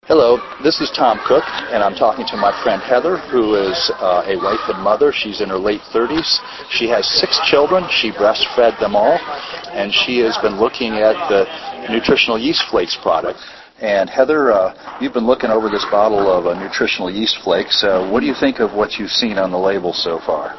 Hello, this is Tom Cook, and I'm talking to my friend Heather, who is a wife and mother. She's in her late 30s. She has 6 children. She breastfed them all, and she has been looking at the Nutritional Yeast Flakes product. And Heather, you've been looking over this bottle of Nutritional Yeast Flakes. What do you think of what you've seen on the label so far?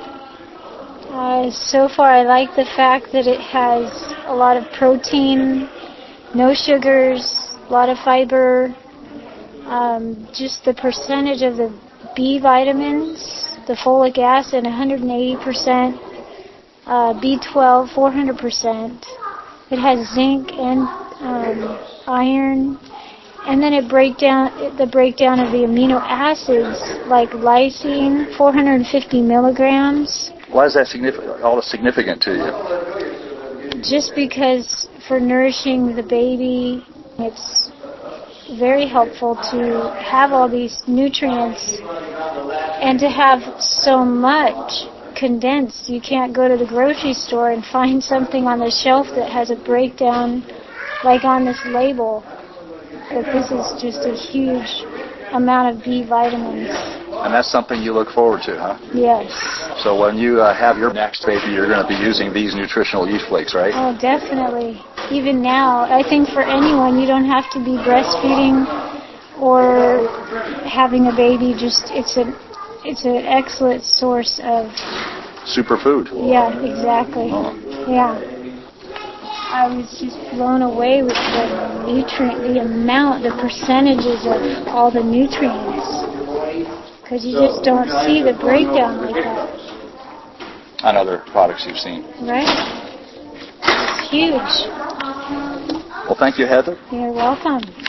So far, I like the fact that it has a lot of protein, no sugars, a lot of fiber. Just the percentage of the B vitamins, the folic acid, 180%, B12, 400%. It has zinc and iron, and then the breakdown of the amino acids, like lysine, 450 milligrams. Why is that significant to you? Just because for nourishing the baby, it's very helpful to have all these nutrients and to have so much condensed. You can't go to the grocery store and find something on the shelf that has a breakdown like on this label. But this is just a huge amount of B vitamins. And that's something you look forward to, huh? Yes. So when you have your next baby, you're going to be using these Nutritional Yeast Flakes, right? Oh, definitely. Even now, I think for anyone, you don't have to be breastfeeding or having a baby. Just it's an excellent source of superfood. Yeah, exactly. Oh. Yeah. I was just blown away with the amount, the percentages of all the nutrients. Because you just don't see the breakdown like that on other products you've seen. Right. It's huge. Well, thank you, Heather. You're welcome.